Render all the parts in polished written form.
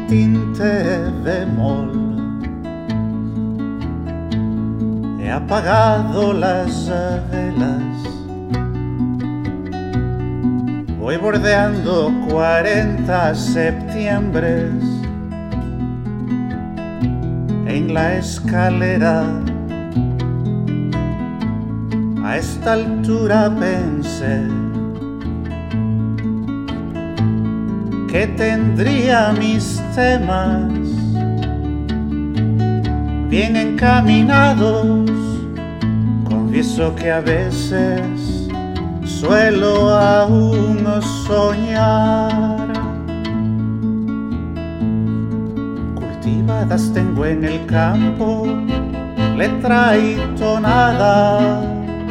tinte bemol. He apagado las velas, voy bordeando 40 septiembres. En la escalera, a esta altura pensé que tendría mis temas bien encaminados. Confieso que a veces suelo aún soñar. Cultivadas tengo en el campo letra y tonada.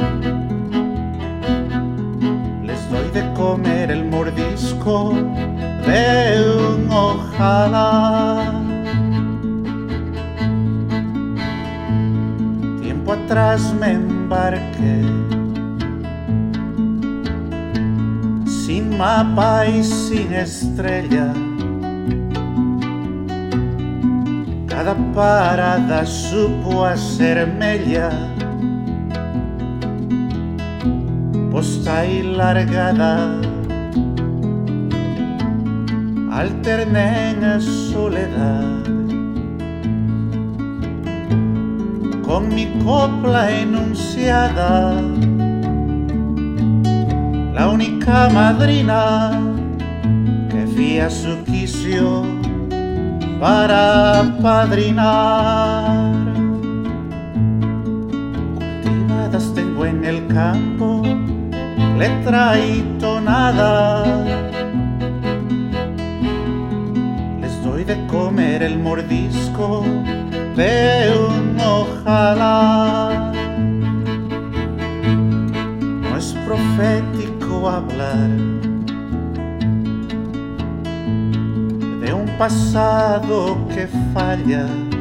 Les doy de comer el mordisco de un ojalá. Tiempo atrás me embarqué, sin mapa y sin estrella. Cada parada supo hacerme ya posta y largada. Alterné en soledad con mi copla enunciada, la única madrina que fui a su quicio para padrinar. Cultivadas tengo en el campo letra y tonada. Les doy de comer el mordisco de un ojalá. No es profético hablar de un pasado que falla,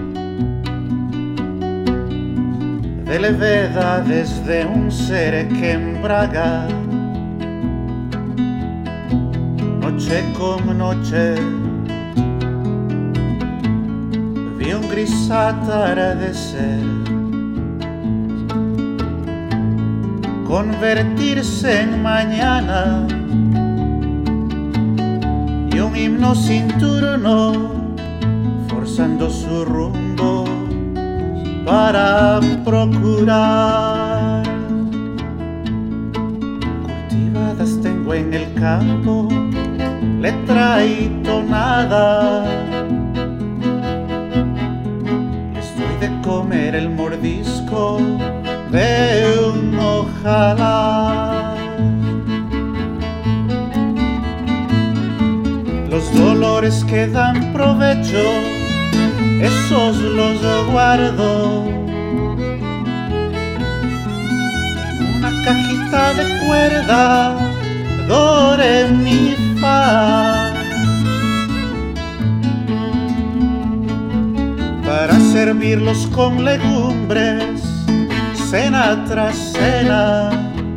de levedades de un ser que embraga. Noche con noche vi un gris atardecer convertirse en mañana y un himno sin turno forzando su rumbo para procurar. Cultivadas tengo en el campo letra y tonada. Les doy de comer el mordisco de un ojalá. Los dolores que dan provecho, esos los guardo. Una cajita de cuerda, do, re, mi, fa, para servirlos con legumbres, cena tras cena.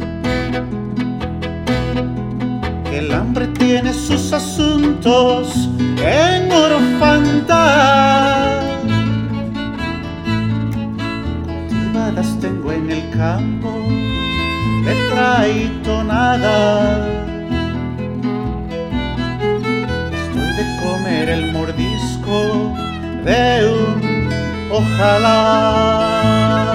Que el hambre tiene sus asuntos en orfandad. Cultivadas tengo en el campo letra y tonada. Les doy de comer el mordisco de un ojalá.